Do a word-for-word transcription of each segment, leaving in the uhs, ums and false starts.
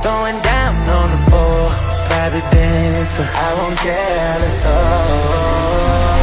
throwing down on the floor, private dancer, I won't care, let's all.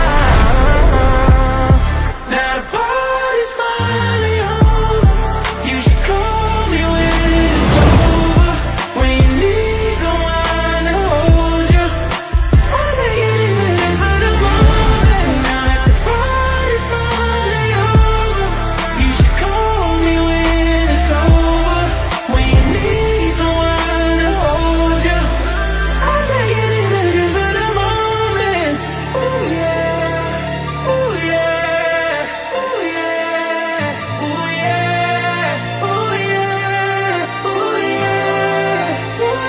Now the party's finally over. You should call me when it's over. When you need someone to hold you, I'll take anything for the moment. Now that the party's finally over, you should call me when it's over. When you need someone to hold you, I'll take anything just for the moment. Ooh yeah, ooh yeah, ooh yeah, ooh yeah, ooh yeah, ooh yeah, ooh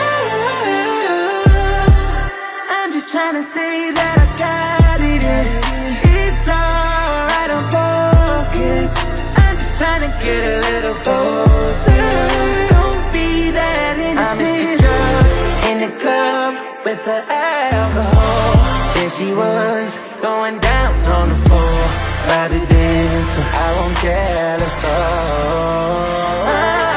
yeah. I'm just tryna say that I got it in. It's alright, I'm focused. I'm just tryna get a little closer. Don't be that innocent. I'm just drugs in the club with the alcohol. There she was, throwing down on the floor, private dancer, I won't care, let's all.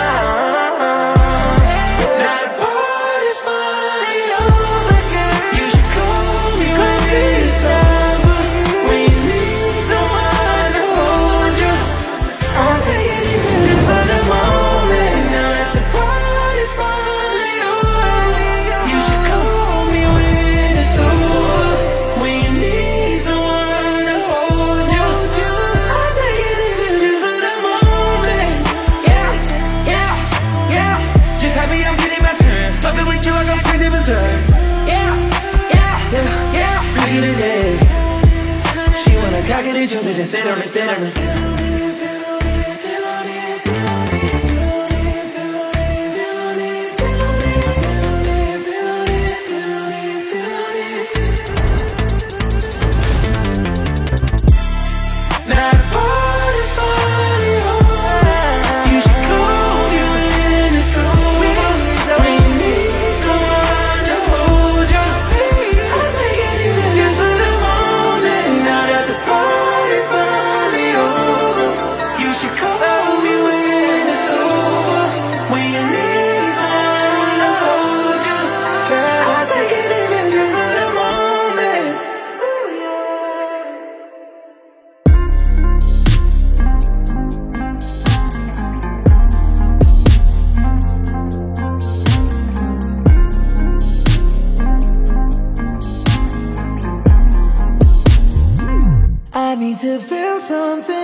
Now the party's finally over, girl. You should call me when it's over. When you need someone to hold you, I'll take anything just for the moment. Now that the party's finally over, you should call me when it's over. When you need someone to hold you, I'll take anything just for the moment. Yeah, yeah, yeah. Just happy I'm getting my turn. Fucking with you, I go crazy berserk. Yeah, yeah, yeah, yeah. Pretty today. She wanna cock it and shoot it and sit on it, sit on it. Now the party's finally over. You should call me when it's over. When you need someone to hold you, I'll take anything just for the moment. Now that the party's finally over, you should call me when it's over. When you need someone to hold you, girl, I'll take anything just for the moment. I need to feel something.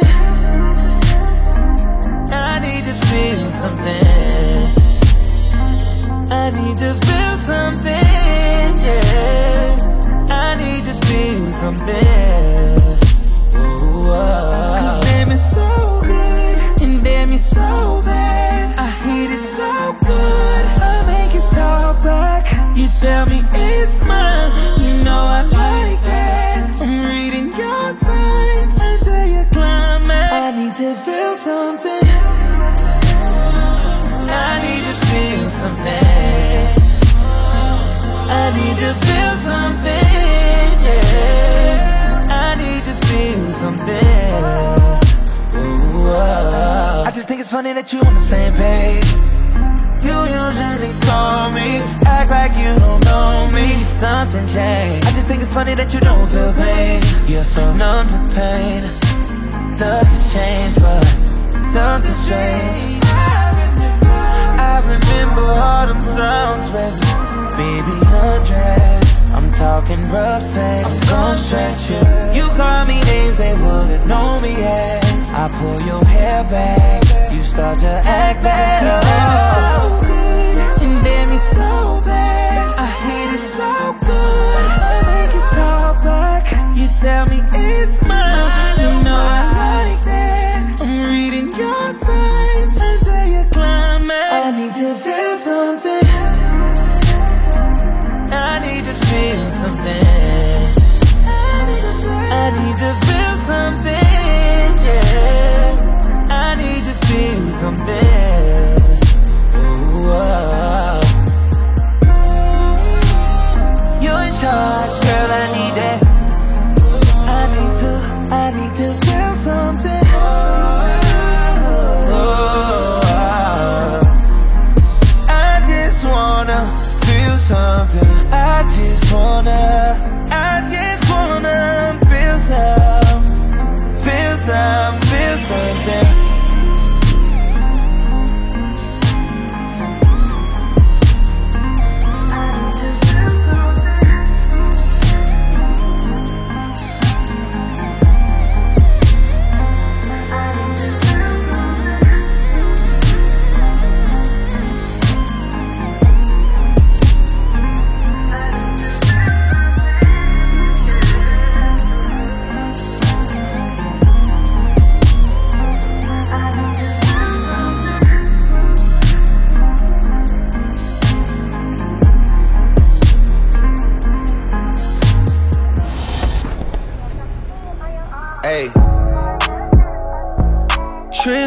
I need to feel something. I need to feel something, yeah. I need to feel something. Ooh, oh. Cause damn it's so good, and damn it's so bad. I hate it so good, I make it talk back. You tell me it's mine, you know I like that. I'm reading your signs until you climax. I need to feel something. I need to feel something. I need to feel something, yeah. I need to feel something. Ooh, oh. I just think it's funny that you on the same page. You usually call me, act like you don't know me. Something changed. I just think it's funny that you don't feel pain. You're so numb to pain. Love has changed, but something strange. I remember all them songs with baby undressed. I'm talking rough sex, I'm gon' stretch you. You call me names they wouldn't know me as. I pull your hair back, you start to act bad. Cause damn it's so good, and damn it's so bad. I hate it so good, I make it talk back. You tell me it's mine, you know I like that. I'm reading your signs until you climax. I need to feel something. I need to feel something. I need to feel something, yeah. I need to feel something. Ooh, oh. You're in charge, girl, I need that. I need to, I need to feel something. Oh, I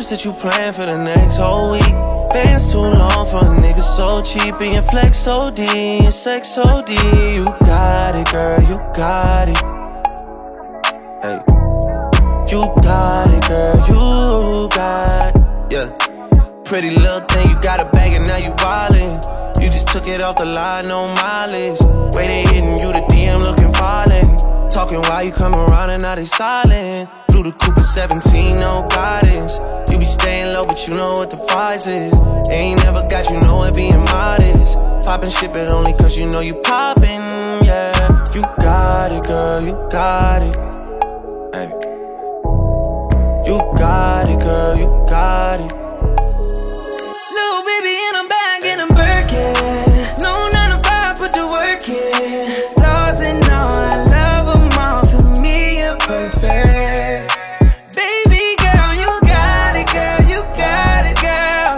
trips that you plan for the next whole week. Bands too long for a nigga so cheap. And your flex O D, and your sex O D. You got it, girl, you got it. Hey, you got it, girl, you got it. Yeah, pretty little thing, you got a bag and now you wildin'. You just took it off the line, no mileage. Way they hitting you, the D M looking violent. Talking while you come around and now they silent. Blew the Cooper seventeen, no guidance. You be staying low, but you know what the price is. Ain't never got you know it being modest. Poppin' shit, but only cause you know you poppin', yeah. You got it, girl, you got it. Hey. You got it, girl, you got it. Little baby in a bag and a Birkin. No nine to five, put the work in. Lost and all, I love them all. To me, you're perfect. Baby girl, you got it, girl, you got it, girl.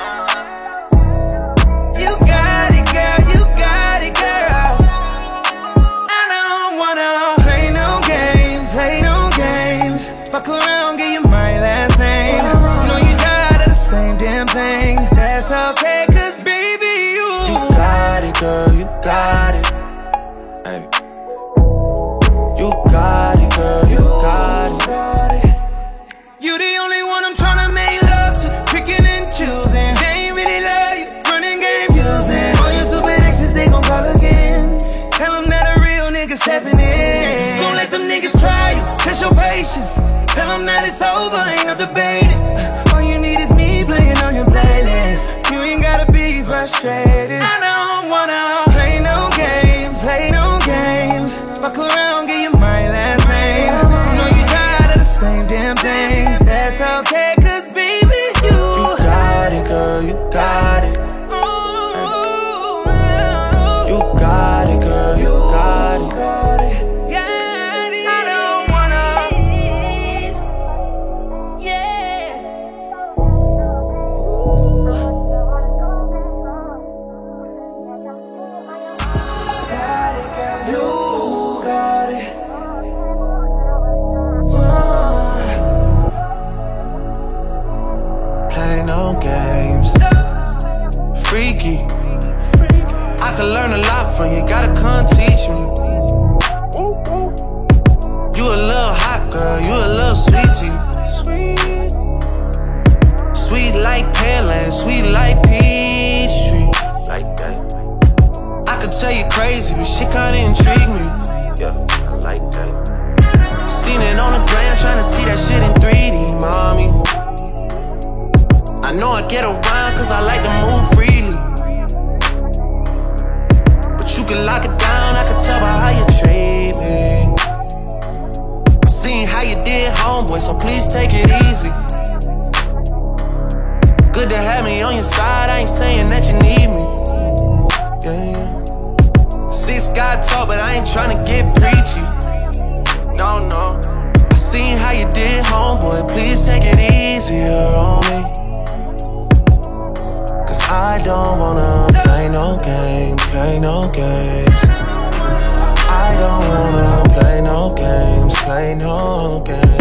You got it, girl, you got it, girl. I don't wanna play no games, play no games. Fuck around, give you my last name. Know you tired of the same damn thing. That's okay, cause baby, you You got it, girl, you got it. Hey. You got it, girl, you got it. You the only one I'm tryna make love to, picking and choosing. They ain't really love you, running game using. All your stupid exes, they gon' call again. Tell them that a real nigga stepping in. Don't let them niggas try you, test your patience. Tell them that it's over, ain't no debating. All you need is me playing on your playlist. You ain't gotta be frustrated. I don't wanna play no games, play no games. Fuck around, give you my last name. Know you tired of the same damn thing. That's okay, cause baby, you You got it, girl, you got it. You got it, girl, you got it. I don't wanna, yeah. Got it, girl, you got it. Play no games. Freaky. I could learn a lot from you, gotta come teach me. You a little hot girl, you a little sweetie. Sweet. Sweet like Pearland, sweet like Peachtree. Like that. I could tell you crazy, but shit kinda intrigue me. Yeah, I like that. Seen it on the gram, tryna see that shit in three D, mommy. I know I get around cause I like to move freely. But you can lock it down, I can tell by how you treat me. I seen how you did, homeboy, so please take it easy. Good to have me on your side, I ain't saying that you need me. Yeah, yeah. Six God talk, but I ain't tryna get preachy. No, no. I seen how you did, homeboy, please take it easier on me. Cause I don't wanna play no games, play no games. I don't wanna play no games, play no games.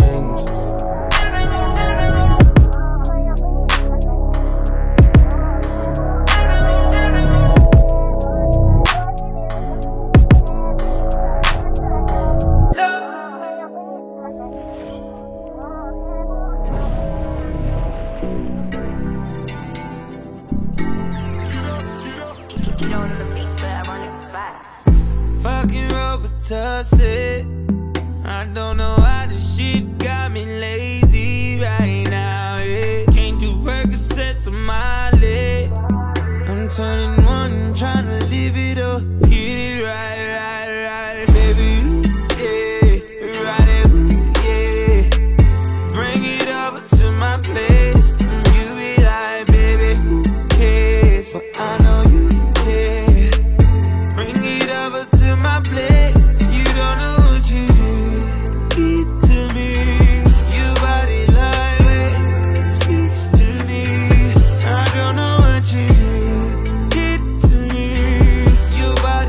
Fucking Robitussin. I don't know why this shit got me lazy right now, yeah. Can't do Percocets on my leg. I'm turning one, trying to live it up. Get it right, right, right, baby. Yeah, right it, yeah. Bring it over to my place. You be like, baby, who cares? But I know you care. Bring it over to my place. You don't know what you do. Keep to me. Your body lightweight speaks to me. I don't know what you do. Keep to me. Your body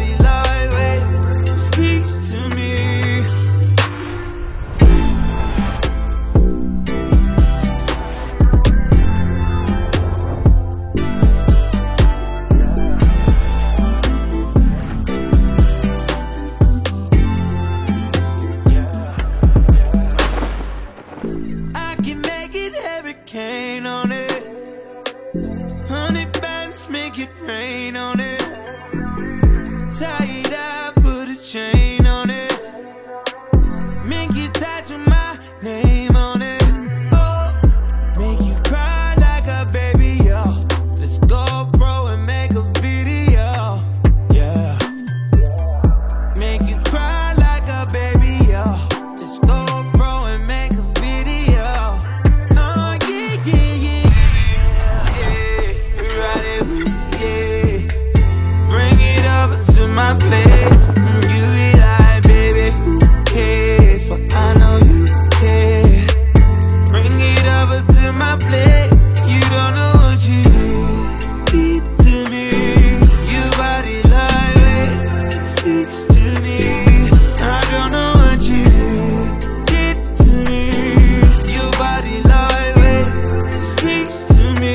make it rain on it. Tie it up, put a chain on it. Make you tattoo my name on it. Oh, make you cry like a baby, yo. Let's go, bro, and make a video. Yeah. Make you cry like a baby, yo. Let's go, bro, and make a video. Oh, yeah, yeah, yeah. Yeah, ride it, yeah. Bring it over to my place. You be like, baby, who cares? So I know you care. Bring it over to my place. You don't know what you did to me. Your body lightweight speaks to me. I don't know what you did to me. Your body lightweight speaks to me.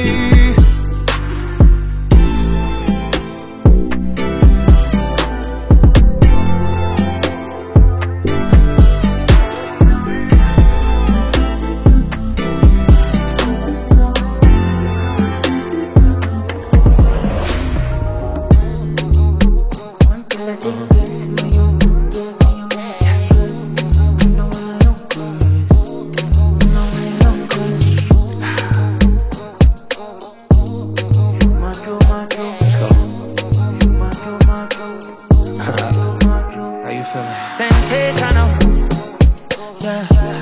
How you feeling? Sensational, yeah.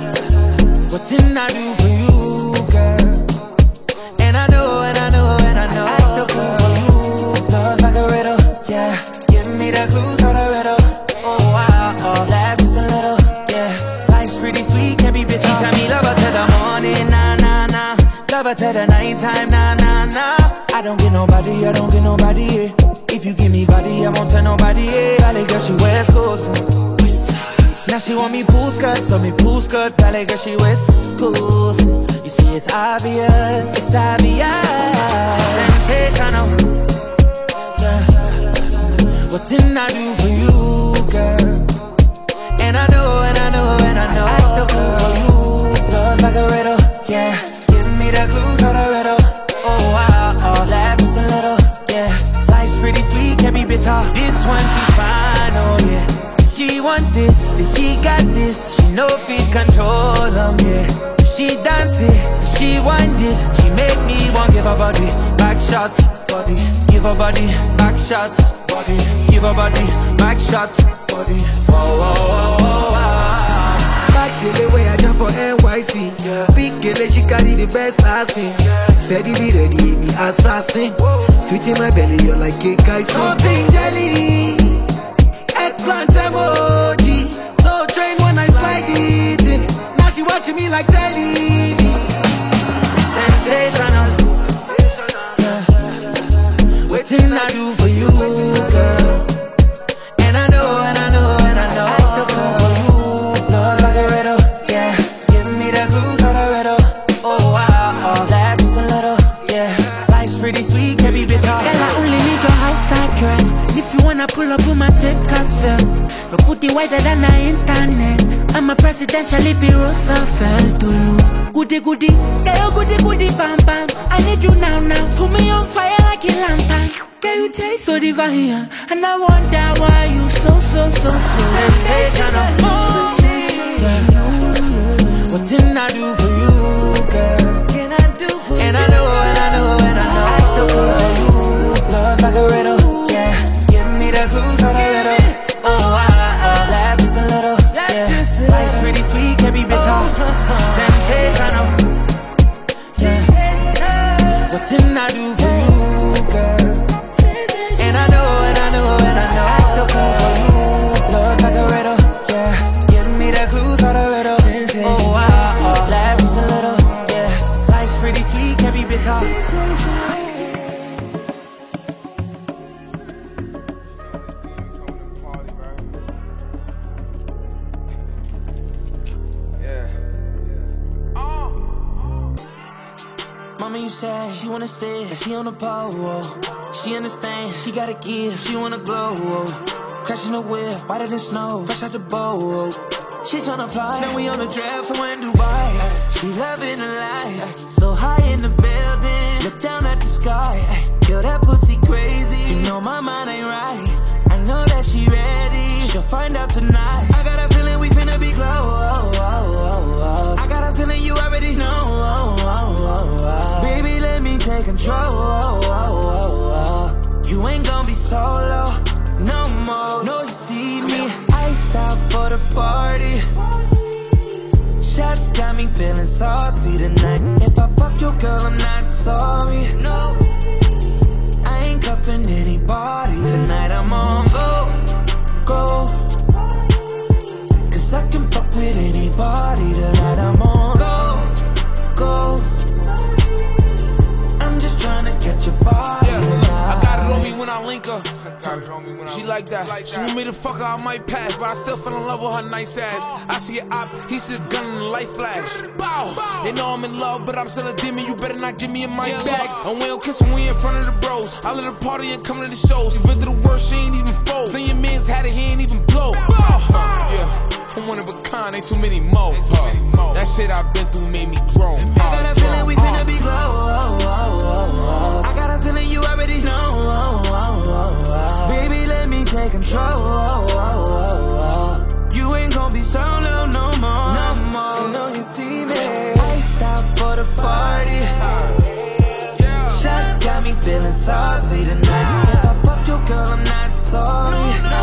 What didn't I do for you, girl? And I know, and I know, and I know. Act the fool for you, love like a riddle, yeah. Give me the clues for the riddle. Oh wow, oh, laugh just a little, yeah. Life's pretty sweet, can't be bitchy. Tell me love her to the morning, nah, nah, nah. Love her to the nighttime, nah, nah, nah. I don't get nobody, I don't get nobody, yeah. If you give me body, I won't tell nobody, yeah. Valley girl, she wears clothes. Now she want me pool skirt, so me pool skirt. Valley girl, she wears schools. You see, it's obvious, it's obvious. Sensational, yeah. What didn't I do for you, girl? And I know, and I know, and I know. Act the fool for you, love like a riddle, yeah. Give me the clues for the riddle. Oh wow, oh, laugh just a little, yeah. Life's pretty sweet, can't be bitter. This one, she's fine, oh yeah. She want this, then she got this. She know if it control them, yeah. If she dance it, if she wind it, she make me want give her body back shots, body. Give her body back shots, body. Give her body back shots, body. Whoa, whoa, whoa, whoa, whoa. Back to the way I jump for N Y C, yeah. Big girl, she carry the best I've seen, yeah. Steadily ready, me assassin. Sweet in my belly, you're like cake I see. Something jelly, eggplant emoji. So trained when I slide it in. Now she watching me like telly. Sensational, yeah. Waiting I do for you, girl. And I know, and I know, and I know. Act the fool for you, love like a riddle, yeah. Give me the clues for the riddle. Oh wow, oh, laugh just a little, yeah. Life's pretty sweet, can't be bitter. Girl, I only need your house address. If you wanna pull up with my tape cassette, no put it wider than the internet. I'm a presidential if you Roosevelt to you. Goody goody, girl, goody goody, bam bam. I need you now now. Put me on fire like a lantern. Girl, you taste so divine, and I wonder why you so so so sensational. What didn't I do for you, girl? Can I do for and you? And I know, and I know, and I know. Act the fool for you, love like a riddle, yeah. Give me the clues for the riddle. Oh, I, I, laugh just a little, yeah. Life's pretty sweet, can't be bitter. Sensational, yeah. What didn't I do for you, girl? And I know, and I know, and I know. Act the fool for you, love like a riddle, yeah. Give me the clues for the riddle. Oh, I, I, laugh just a little, yeah. Life's pretty sweet, can't be bitter. Mama, you say she wanna stay, she on the pole. She understand, she gotta give, she wanna glow. Crashing the whip, whiter than snow, fresh out the boat. She tryna fly, now we on the draft from in Dubai. She loving the life, so high in the building, look down at the sky. Yo, that pussy control. You ain't gon' be solo no more. No, you see me, I stop for the party. Shots got me feeling saucy tonight. If I fuck your girl, I'm not sorry. No, I ain't cuffing anybody tonight. I'm on go, go. Cause I can fuck with anybody tonight. I'm on go, go. I'm just trying to catch your body yeah, tonight. I got it on me when I link her. Got it on me when She I like that. She want me to fuck her, I might pass, but I still fell in love with her nice ass. I see it op, he says gun and light flash. Bow. They know I'm in love, but I'm still a demon. You better not give me a mic yeah, back. And we don't kiss when we in front of the bros. I let her party and come to the shows. She been to the worst, she ain't even fold. Then your man's had it, he ain't even blow. Uh, yeah, I'm one of a kind, ain't too many more. Uh, that shit I've been through made me grow. I got a feeling we finna be glow. I got a feeling you already know. Baby, let me take control. You ain't gon' be solo no more. No more. You know you see me. I stop for the party. Shots got me feeling saucy tonight. If I fuck your girl, I'm not sorry.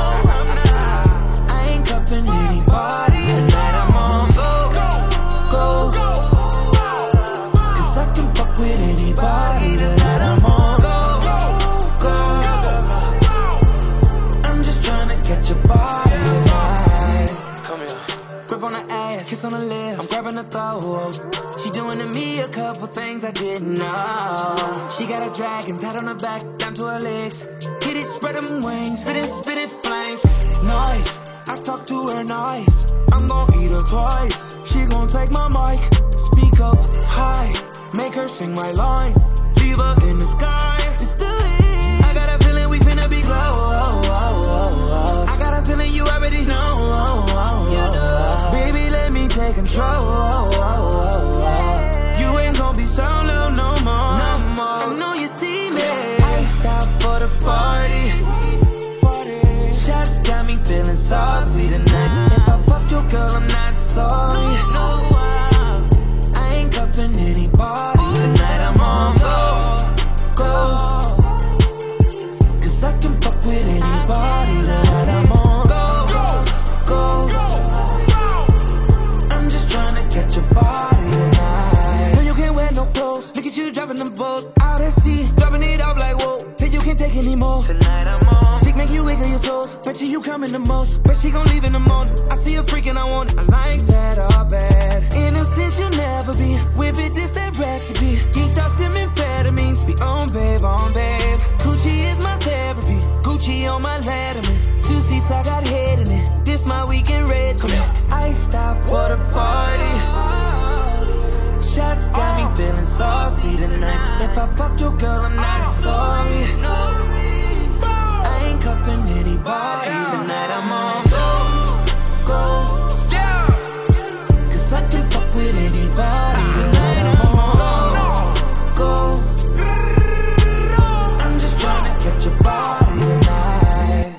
I ain't cuffing anybody tonight. I'm on go, go. Cause I can fuck with anybody tonight. I'm on go, go. I'm just trying to catch your body tonight. Come here. Grip on her ass, kiss on her lips, I'm grabbing her throat. She doing to me a couple things I didn't know. She got a dragon tied on her back, down to her legs. Hit it, spread them wings, spit it, spit it, flames. Noise, I talk to her nice. I'm gon' eat her twice. She gon' take my mic, speak up high, make her sing my line. Leave her in the sky, it's the it. I got a feeling we finna be glow. I got a feeling you already know. Baby, let me take control. You ain't gon' be solo no more. No more. I know you see me. I stop for the party. Shots got me feeling saucy tonight. If I fuck your girl, I'm not sorry. I ain't cuffing anybody tonight. I'm on go, go. Cause I can fuck with anybody tonight. I'm on go, go. I'm just trying to catch your body tonight. No, you can't wear no clothes. Look at you driving the boat out at sea, dropping it off like whoa. Till you can't take anymore. Tonight I'm on. Dick make you wiggle your toes. Bet you you coming the most. Bet she gon' leave in the morning. I see her freaking, I want it. I like that all bad. Innocence you'll never be. Whip it, this that recipe. Geeked off them amphetamines. Be on babe, on babe. Gucci is my therapy. Gucci on my letterman. Two seats, I got head in it. This my weekend regimen. I stop for the party. Shots got me feeling saucy tonight. If I fuck your girl, I'm not sorry. I ain't cuffing anybody tonight. I'm on go, go. Cause I can fuck with anybody tonight. I'm on go, go. I'm just trying to catch your body tonight.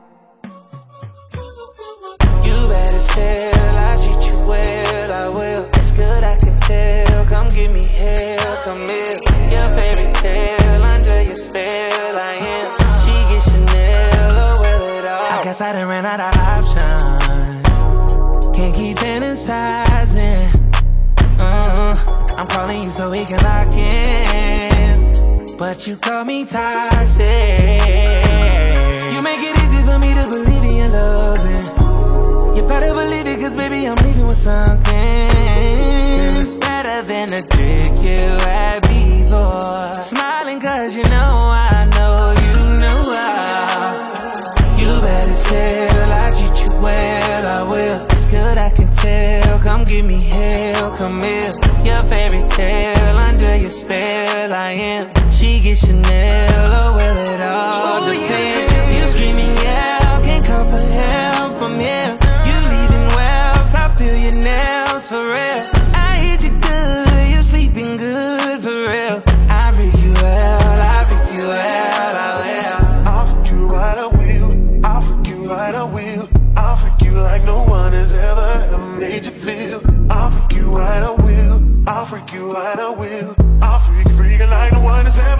You better tell, I treat you well, I will. It's good, I can tell. Come give me hell, come here. Your fairy tale, under your spell, I am. She gets Chanel, oh well it all. I guess I done ran out of options. Can't keep fantasizing. uh, I'm calling you so we can lock in, but you call me toxic. You make it easy for me to believe in your loving. You better believe it, cause baby I'm leaving with something that's better than the dick you had before. Smiling cause you know I know you know how. You better tell, I treat you well, I will. It's good, I can tell. Come give me hell, come here. Your fairy tale, under your spell I am. She gets Chanel, oh well it all oh, depends. Yeah. You screaming yeah, can't call for help from here. You leaving wells, I feel your nails for real. I hit you good, you're sleeping good for real. I freak you out, I freak you out, I will. I'll freak you right, I will. I'll freak you right, I will. I'll freak you like no one has ever, ever made you feel. I'll freak you right, I will. I'll freak you right, I will. I'll freak you, freaking like no one has ever.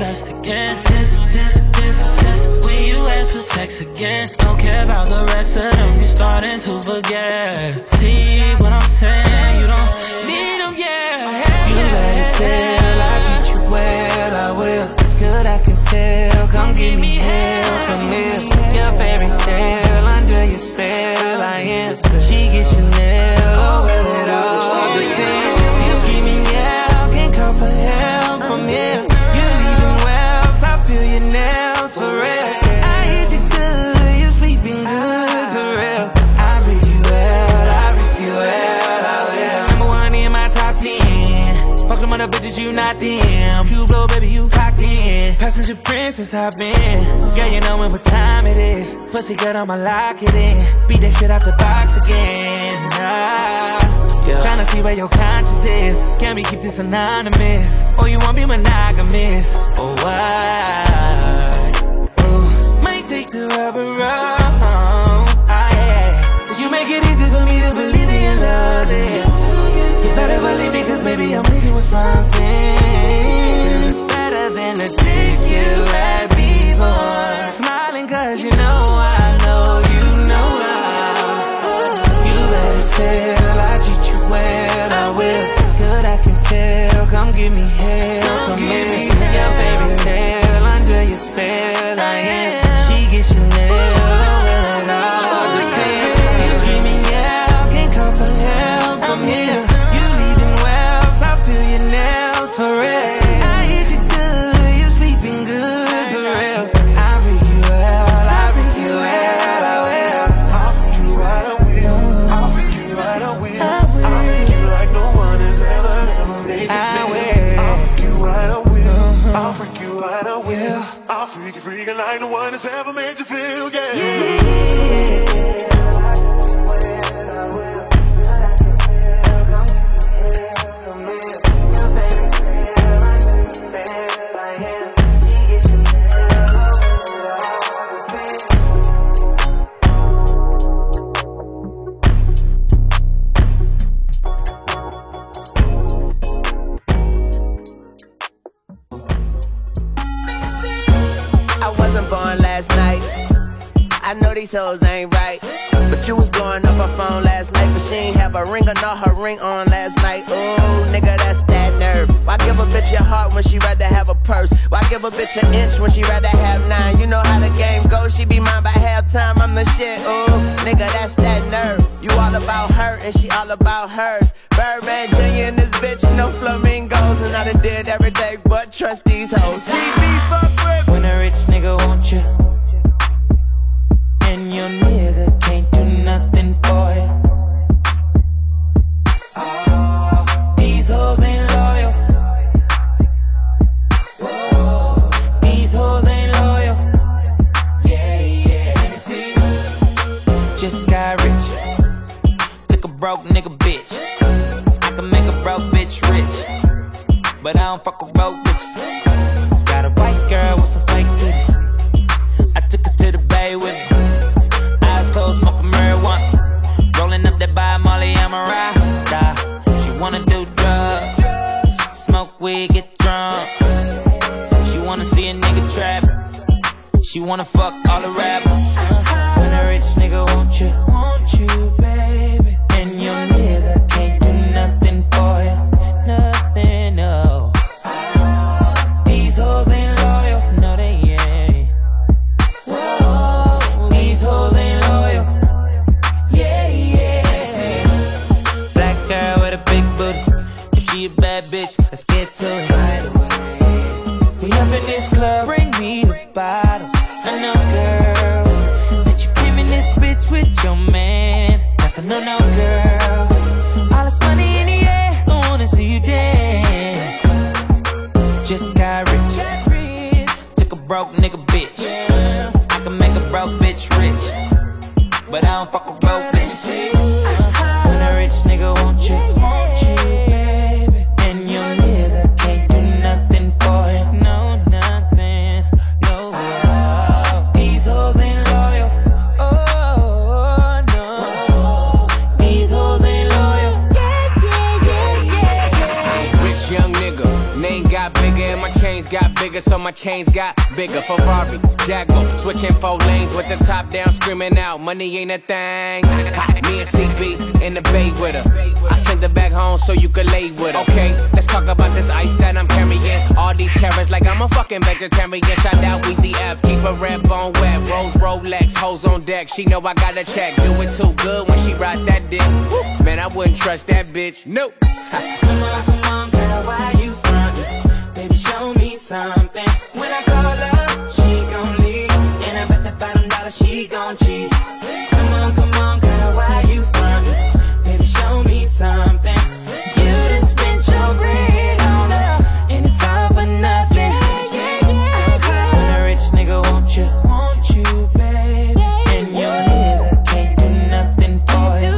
best again. This, this, this, this. When you ask for sex again, don't care about the rest of them. You starting to forget. See what I'm saying? You don't need them, yeah. You better tell, I treat you well, I will. It's good, I can tell. Come give me hell, come here. Your fairy tale under your spell, I am. She gets Chanel, oh well it all depends. You screaming, yeah, can't call for help from here. You leaving wells, I feel your nails for real. I hit you good, you sleeping good for real. I read you well, I read you well, I will. Number one in my top ten. Fuck them other bitches, you not them. You blow, baby, you cocked in. Passenger princess, I've been. Girl, you know what time it is. Pussy good, I'ma lock it in. Beat that shit out the box again. Ah, yeah. Tryna see where your conscience is. Can we keep this anonymous? Or you won't be monogamous? Or why? Ooh, might take the rubber wrong. Ah, yeah. You make it easy for me to believe in love, yeah. You better believe it, cause baby, I'm leaving with something. It's better than the dick you had before. Smiling cause you know I know you know how. You better tell, I treat you well, I will. It's good, I can tell. Come give me hell, come give me your baby tail under your spell, I am. She gets Chanel, oh well it all depends. You screaming, yeah, can't call for help, I'm here. You leaving wells, I feel your nails for real. I hit you good, you sleeping good for real. I read you well, I read you well, I will. I'll freak you right, I will. I'll freak you right, I will. I'll freak you like no one has ever, ever made you feel. I will. I'll freak you right, I will. I'll freak you right, I will. I'll freak you, freaking like no one has ever made you feel, yeah. Yeah. I wasn't born last night. I know these hoes ain't right. But you was blowing up her phone last night. But she ain't have a ring or not her ring on last night. Ooh, nigga, that's that nerve. Why give a bitch your heart when she rather have a purse? Why give a bitch an inch when she rather have nine? You know how the game goes, she be mine by halftime. I'm the shit, ooh, nigga, that's that nerve. You all about her and she all about hers. Birdman Junior and this bitch, no flamingos. And I done did every day but trust these hoes. C B, fuck with. When a rich nigga wants you and your nigga can't do nothing for you. Oh, these hoes ain't loyal. Whoa, these hoes ain't loyal. Yeah, yeah, let me see. Just got rich. Took a broke nigga bitch. I can make a broke bitch rich, but I don't fuck with broke bitches. Got a white girl with some fake titties. I took her to the bay with me. Eyes closed, smoking marijuana. Rolling up that by Molly, I'm a rasta. She wanna do drugs, smoke weed, get drunk. She wanna see a nigga trap. She wanna fuck all the rappers. When a rich nigga want you, want you, baby, and your nigga can't do nothing for you, nothing, no. These hoes ain't loyal, no they ain't. Whoa, these hoes ain't loyal. Yeah, yeah. Black girl with a big booty. If she a bad bitch, let's get to it right away. We up in this club, bring me the bottles. I know, girl, that you came in this bitch with your man. That's a no-no, girl. All this money in the air, I wanna see you dance. Just got rich. Took a broke nigga bitch. I can make a broke bitch rich, but I don't fuck with broke bitches. When a rich nigga want you, want you, baby, and your nigga can't do nothing for you, no, nothing, no. These hoes ain't loyal, oh, no. These hoes ain't loyal, yeah, yeah, yeah, yeah. Rich young nigga. Name got bigger and my chains got bigger, so my chains got bigger. Ferrari, Jaguar, switching four lanes with the top down, screaming out, money ain't a thing. Me and C B in the bay with her. I sent her back home so you could lay with her. Okay, let's talk about this ice that I'm carrying. All these carrots like I'm a fucking vegetarian. Shout out Weezy F, keep a red bone wet. Rose Rolex, hoes on deck. She know I got a check. Do it too good when she ride that dick. Man, I wouldn't trust that bitch. Nope. Come on, come on, girl, why you frontin'? Baby, show me something. When I call her, she gon' leave, and I bet that bottom dollar she gon' cheat. Come on, come on, girl, why you frontin'? Baby, show me something. You done spent your bread on her, and it's all for nothing. When a rich nigga want you, want you, baby, and your nigga can't do nothing for you.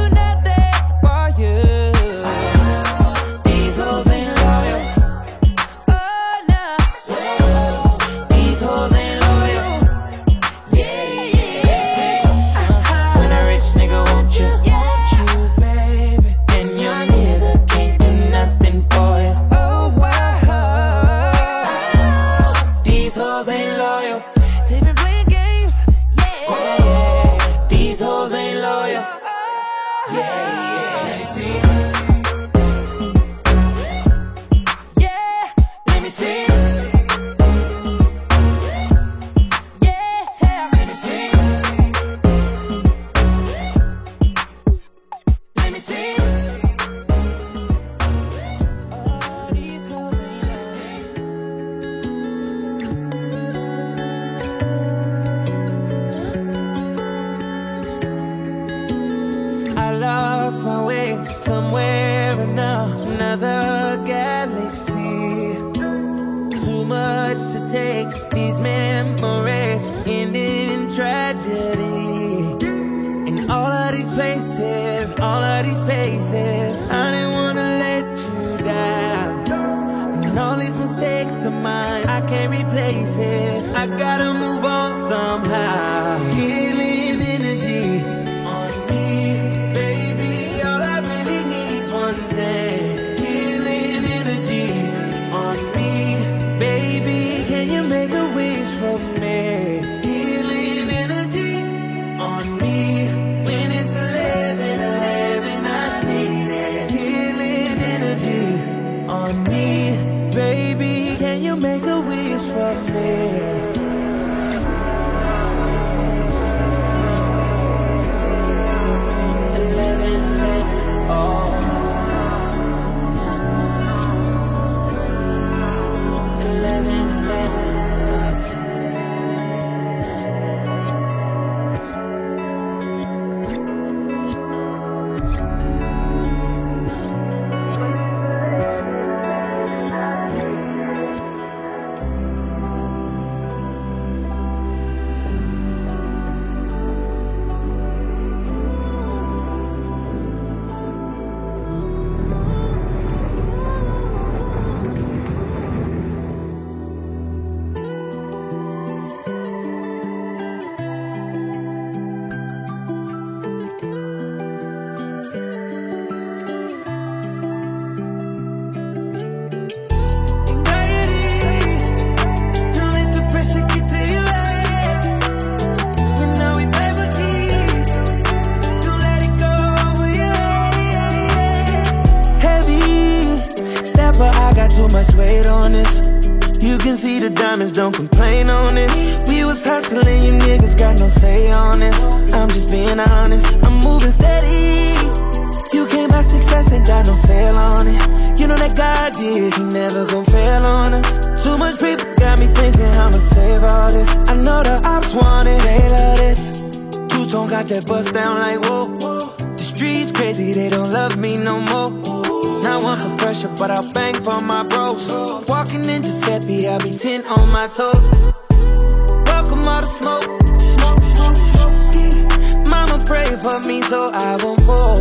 Don't complain on this. We was hustling, you niggas got no say on this. I'm just being honest, I'm moving steady. You can't buy success, ain't got no sale on it. You know that God did, he never gon' fail on us. Too much people got me thinking I'ma save all this. I know the ops want it, they love this. Two-tone got that bust down like whoa. The streets crazy, they don't love me no more. Not one for pressure, but I'll bang for my bros. Walking in Giuseppe, I'll be ten on my toes. Welcome all the smoke. Smoke, smoke, smoke, ski. Mama pray for me so I won't fall.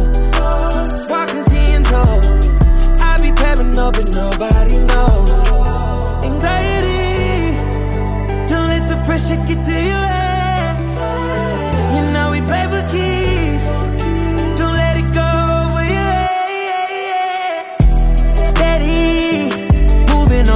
Walking ten toes. I be paranoid, but nobody knows. Anxiety, don't let the pressure get to your head. You know we play for keeps. Don't let it go where you at. Steady, moving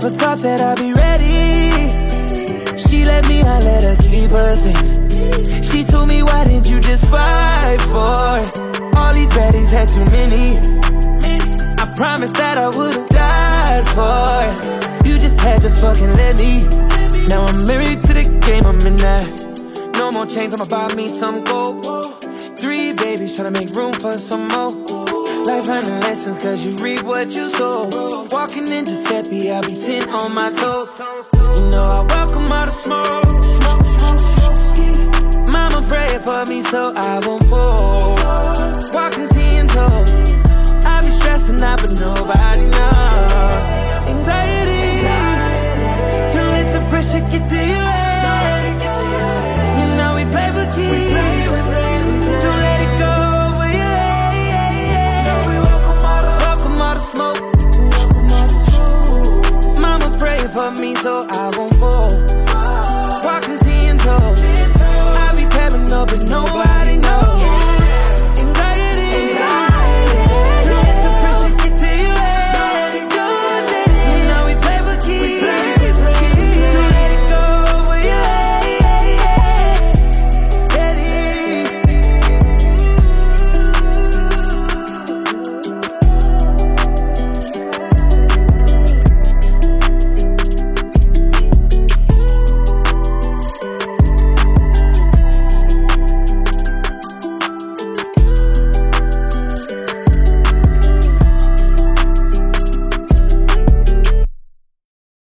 never thought that I'd be ready. She let me, I let her keep her things. She told me, why didn't you just fight for it? All these baddies had too many. I promised that I would've died for it. You just had to fucking let me. Now I'm married to the game, I'm in that. No more chains, I'ma buy me some gold. Three babies, tryna make room for some more. Life learning lessons, cause you reap what you sow. Walking in Giuseppe, I'll be ten on my toes. You know I welcome all the smoke. Mama prayed for me so I won't fall. Walking ten toes, I be stressing out but nobody